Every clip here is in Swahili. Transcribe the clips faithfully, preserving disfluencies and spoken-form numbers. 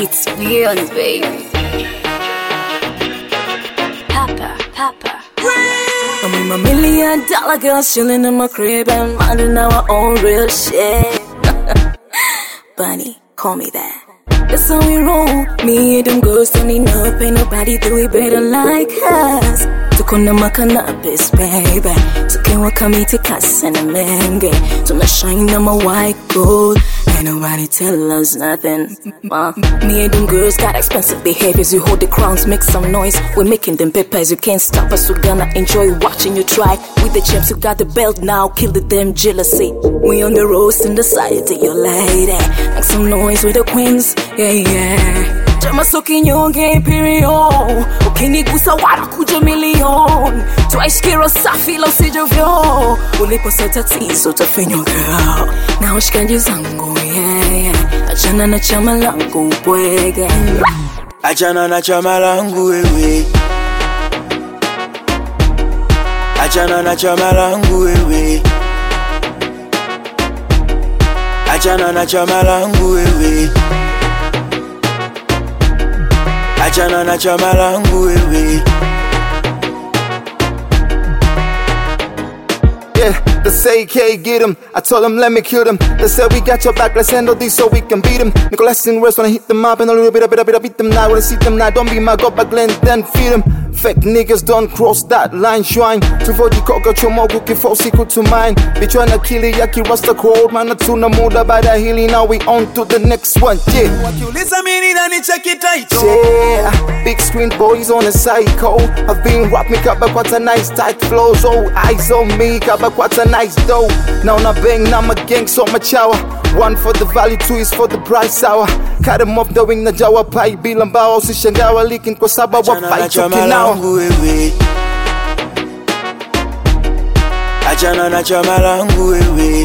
It's beyond, baby. Papa, Papa. I'm with my million dollar girls chilling in my crib and minding our own real shit. Bunny, call me that. That's how we roll. Me and them girls don't need up, ain't nobody do it better like us. Tukona makanabis, baby. Tukiwa kamiti kasi na menge. Tunashine on my white gold. Ain't nobody tell us nothing. uh, Me and them girls got expensive behaviors. You hold the crowns, make some noise. We're making them peppers, you can't stop us. We're gonna enjoy watching you try. With the champs who got the belt now, kill the damn jealousy. We on the roast in the side to your lady. Make some noise with the queens, yeah, yeah. Jama soki nyonge period. Ukinigusa wala kuja million. Tuaishikiro safi la usijovyo. Uliposa tatizo utafinywa girl. Na washikaji zangu, yeah, yeah. Achana na chama langu bwege. Achana na chama langu wewe. Achana na chama langu wewe. Achana na chama langu wewe. Achana na chama langu wewe. Yeah, they say you can't get him. I told them let me kill them. They said we got your back, let's handle these so we can beat them. Nicholas in West when I hit them up and a little bit, a bit, a bit, I beat them now. When I see them now, don't be my god, but Glenn, then feed them. Fake niggas don't cross that line, shrine. Tuvoji koka chomo guki for secret to mine. Be tryna kill it, yaki rasta cold. Man, tuna muda by the hilly, now we on to the next one, yeah. Yeah, big screen boys on a psycho. I've been rapping kaba quite a nice tight flows. Oh, eyes on me, kaba quite a nice dough. Now na bang, now my gang so much hour. One for the value, two is for the price hour. Cut them off doing the jawa pie. Bilang bao si shangawa leaking kwa sababu wa fight choking now. Achana na chama langu wewe.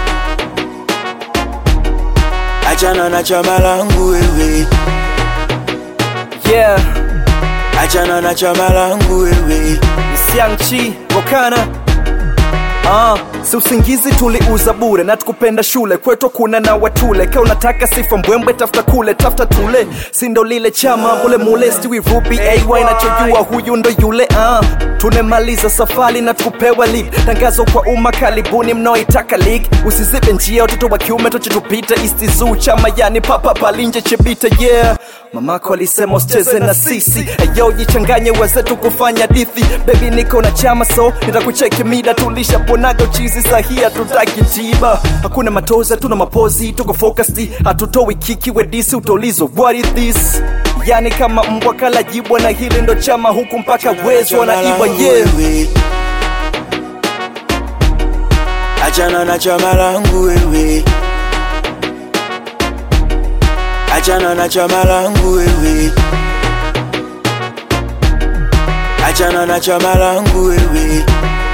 Achana na chama langu wewe. Yeah. Achana na chama langu wewe. Siangchi, Wakana. Ah, si usingizi tuliuza bure na tukupenda shule kwetu kuna na watule. Kau unataka sifa mbwembwe tafuta kule tafuta tule. Sindo lile chama bule mule stiwi ruby A Y nachojua huyu ndo yule. Ah, tunemaliza safari na tukupewa league. Tangazo kwa umma karibuni mnaoitaka league. Usizibe njia watoto wa kiume tuchitupita. East Zoo chama yani papa palinje chebita yeah. Mamako alisema usicheze na sisi. Ayo jichanganye wazetu kufanya dithi. Baby niko na chama so nitakucheki mida tulisha ponaga uchizi sahia tutaki tiba. Hakuna matoza tuna mapozi tuko focused. Hatutoi kiki wedisi utolizo what is this. Yani kama mbwa kala jibwa na hili ndo chama huku mpaka wezo wanaiba yeah. Achana na chama langu wewe. Achana na chama langu wewe. Achana na chama langu wewe.